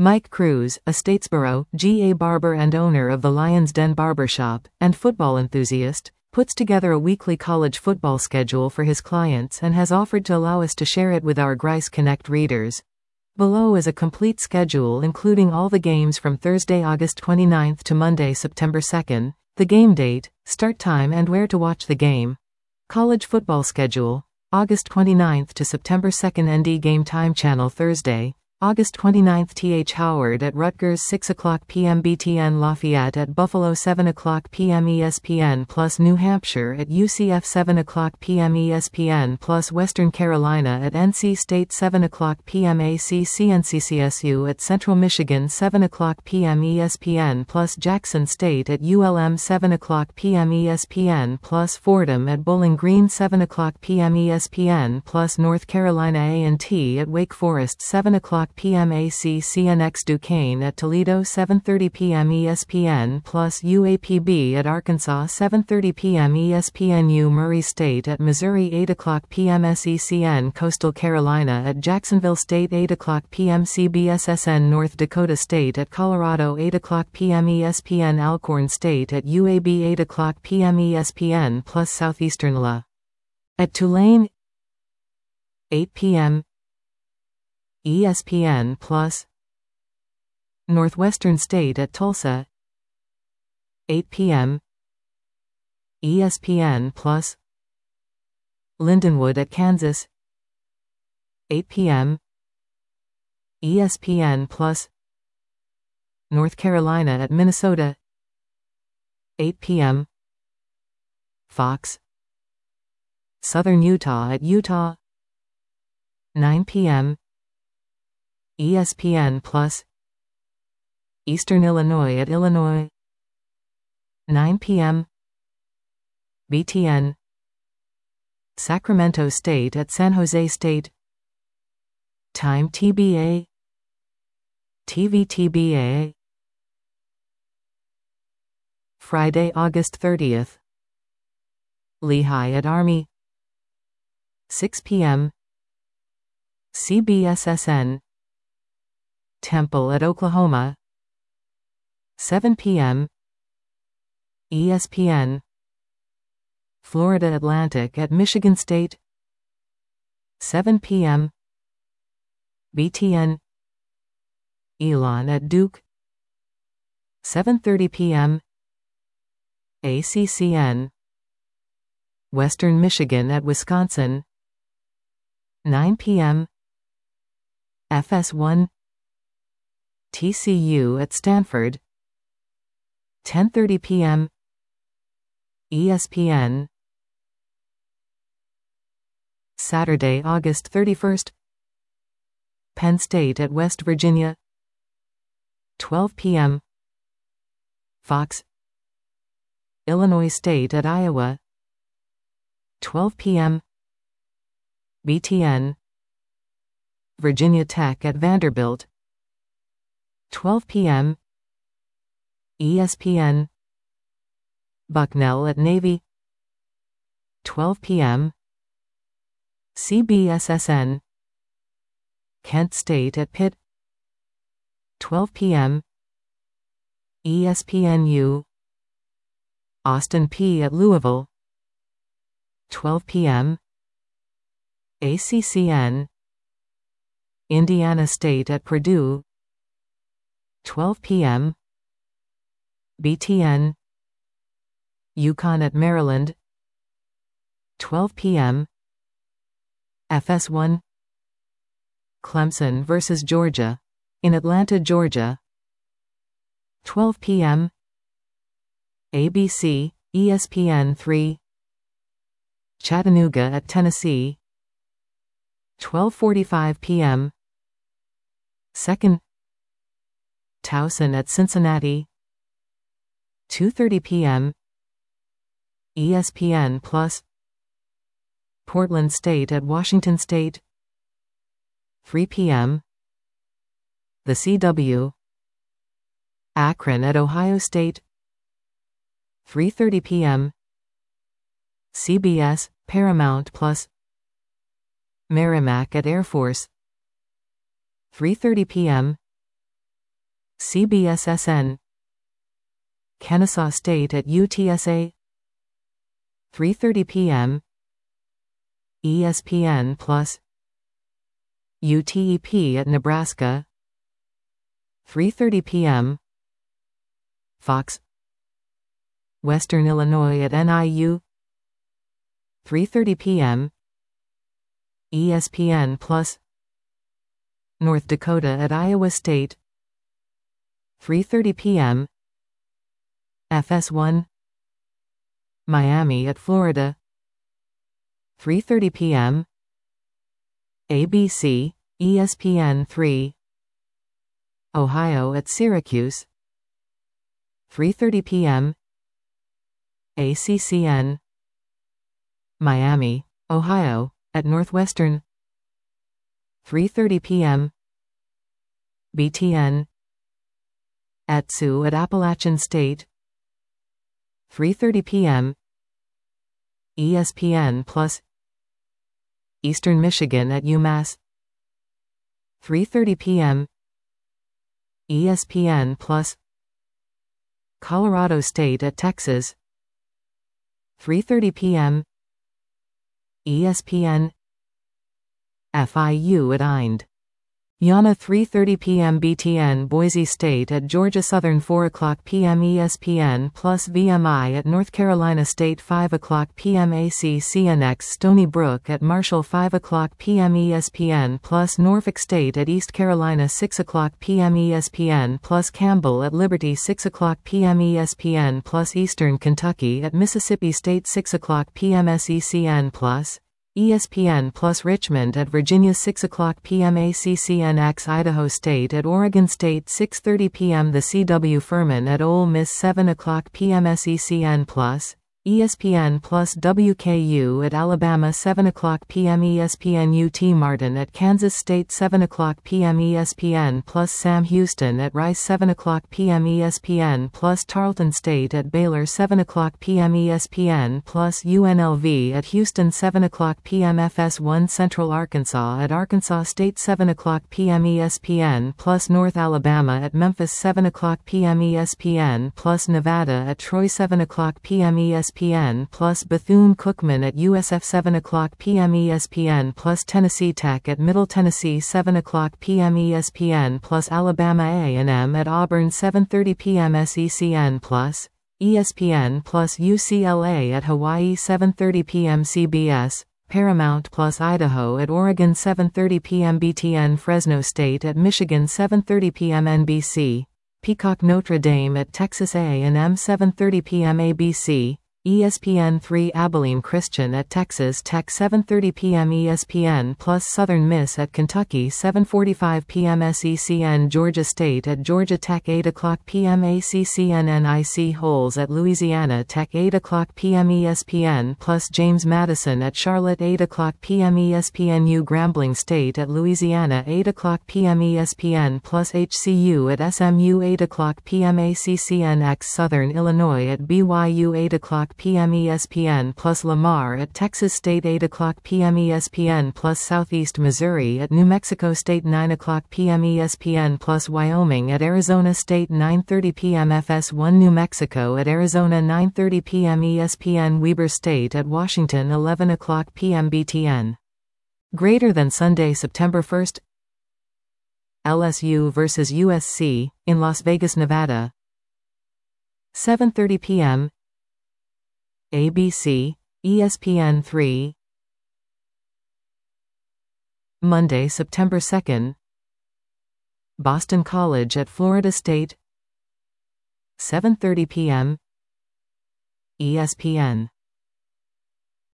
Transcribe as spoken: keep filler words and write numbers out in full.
Mike Cruz, a Statesboro, G A barber and owner of the Lions Den Barbershop, and football enthusiast, puts together a weekly college football schedule for his clients and has offered to allow us to share it with our Grice Connect readers. Below is a complete schedule including all the games from Thursday, August twenty-ninth to Monday, September second, the game date, start time and where to watch the game. College football schedule, August twenty-ninth to September second. N D Game Time Channel Thursday, August twenty-ninth. T H Howard at Rutgers six o'clock p m B T N Lafayette at Buffalo seven o'clock p m E S P N Plus New Hampshire at U C F seven o'clock p m E S P N Plus Western Carolina at N C State seven o'clock p m A C C N C C S U at Central Michigan seven o'clock p m E S P N Plus Jackson State at U L M seven o'clock p m E S P N Plus Fordham at Bowling Green seven o'clock p m E S P N Plus North Carolina A and T at Wake Forest seven o'clock p m A C C N X Duquesne at Toledo seven thirty p m E S P N Plus U A P B at Arkansas seven thirty p m E S P N U Murray State at Missouri eight o'clock p m S E C N Coastal Carolina at Jacksonville State eight o'clock p m C B S S N North Dakota State at Colorado eight o'clock p m E S P N Alcorn State at U A B eight o'clock p m E S P N Plus Southeastern L A at Tulane eight p m E S P N Plus Northwestern State at Tulsa eight p m E S P N Plus Lindenwood at Kansas eight p m E S P N Plus North Carolina at Minnesota eight p m Fox Southern Utah at Utah nine p m E S P N Plus Eastern Illinois at Illinois nine p m B T N Sacramento State at San Jose State time T B A T V T B A Friday, August thirtieth Lehigh at Army six p m C B S S N Temple at Oklahoma seven p m E S P N Florida Atlantic at Michigan State seven p m B T N Elon at Duke seven thirty p m A C C N Western Michigan at Wisconsin nine p m F S one T C U at Stanford ten thirty p m E S P N Saturday, August thirty-first Penn State at West Virginia twelve p m Fox Illinois State at Iowa twelve p m B T N Virginia Tech at Vanderbilt twelve p m E S P N Bucknell at Navy twelve p m C B S S N Kent State at Pitt twelve p m E S P N U Austin Peay at Louisville twelve p m A C C N Indiana State at Purdue twelve p m B T N UConn at Maryland twelve p m F S one Clemson versus Georgia in Atlanta, Georgia twelve p m A B C, E S P N three Chattanooga at Tennessee twelve forty-five p m Second Towson at Cincinnati two thirty p m E S P N Plus Portland State at Washington State three p m The C W Akron at Ohio State three thirty p m C B S, Paramount Plus Merrimack at Air Force three thirty p m C B S S N, Kennesaw State at U T S A, three thirty p m E S P N Plus, U T E P at Nebraska, three thirty p m Fox, Western Illinois at N I U, three thirty p m E S P N Plus, North Dakota at Iowa State, three thirty p m F S one, Miami at Florida, three thirty p m A B C, E S P N three, Ohio at Syracuse, three thirty p m A C C N, Miami, Ohio, at Northwestern, three thirty p m B T N, at S U at Appalachian State, three thirty p m E S P N Plus, Eastern Michigan at UMass, three thirty p m E S P N Plus, Colorado State at Texas, three thirty p m E S P N, F I U at Ind. Yana three thirty p m B T N Boise State at Georgia Southern four o'clock p m E S P N Plus V M I at North Carolina State five o'clock p m A C C N X Stony Brook at Marshall five o'clock p m E S P N Plus Norfolk State at East Carolina six o'clock p m E S P N Plus Campbell at Liberty six o'clock p m E S P N Plus Eastern Kentucky at Mississippi State six o'clock p m S E C N Plus E S P N Plus Richmond at Virginia six o'clock p m A C C N X Idaho State at Oregon State six thirty p m The C W Furman at Ole Miss seven o'clock p m S E C N Plus E S P N Plus W K U at Alabama seven o'clock p m E S P N U T Martin at Kansas State seven o'clock p m E S P N Plus Sam Houston at Rice seven o'clock p m E S P N Plus Tarleton State at Baylor seven o'clock p m E S P N Plus U N L V at Houston seven o'clock p m F S one Central Arkansas at Arkansas State seven o'clock p m E S P N Plus North Alabama at Memphis seven o'clock p m E S P N Plus Nevada at Troy seven o'clock p m E S P N Plus Bethune-Cookman at U S F seven o'clock p m E S P N Plus Tennessee Tech at Middle Tennessee seven o'clock p m E S P N Plus Alabama A and M at Auburn seven thirty p m S E C N Plus E S P N Plus U C L A at Hawaii seven thirty p m C B S Paramount Plus Idaho at Oregon seven thirty p m B T N Fresno State at Michigan seven thirty p m N B C Peacock Notre Dame at Texas A and M seven thirty p m A B C E S P N three Abilene Christian at Texas Tech seven thirty p m E S P N Plus Southern Miss at Kentucky seven forty-five p m S E C N Georgia State at Georgia Tech eight o'clock p m A C C N N I C Holes at Louisiana Tech eight o'clock p m E S P N Plus James Madison at Charlotte eight o'clock p m E S P N U Grambling State at Louisiana eight o'clock p m E S P N Plus H C U at S M U eight o'clock p m A C C N X Southern Illinois at B Y U eight o'clock p m E S P N Plus Lamar at Texas State eight o'clock p m E S P N Plus Southeast Missouri at New Mexico State nine o'clock p m E S P N Plus Wyoming at Arizona State nine thirty p m F S one New Mexico at Arizona nine thirty p m E S P N Weber State at Washington eleven o'clock p m B T N. Greater than Sunday, September first. L S U versus U S C, in Las Vegas, Nevada. seven thirty p m A B C, E S P N three. Monday, September second. Boston College at Florida State. seven thirty p m E S P N.